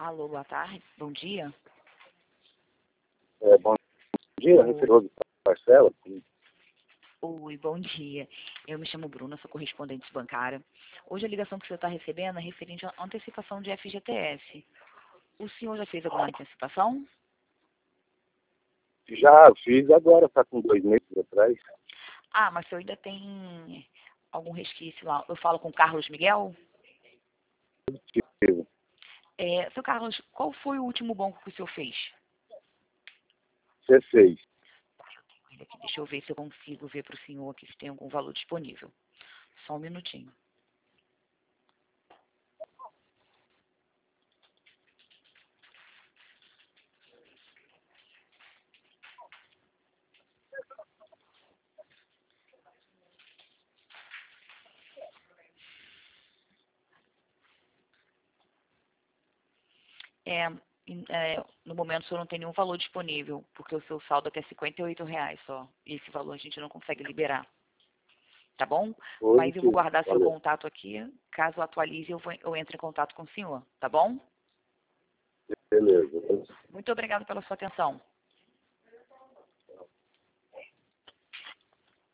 Alô, boa tarde, bom dia. Bom dia, referido Parcela. Oi, bom dia. Eu me chamo Bruna, sou correspondente bancária. Hoje a ligação que o senhor está recebendo é referente à antecipação de FGTS. O senhor já fez alguma antecipação? Já fiz agora, está com 2 meses atrás. Ah, mas o senhor ainda tem algum resquício lá? Eu falo com o Carlos Miguel? Tive. Seu Carlos, qual foi o último banco que o senhor fez? C6. Ele aqui, deixa eu ver se eu consigo ver para o senhor aqui se tem algum valor disponível. Só um minutinho. No momento o senhor não tem nenhum valor disponível, porque o seu saldo é até R$ 58 só. E esse valor a gente não consegue liberar. Tá bom? Mas eu vou Positivo. guardar seu Valeu. contato aqui. Caso atualize, eu entro em contato com o senhor. Tá bom? Beleza. Muito obrigada pela sua atenção.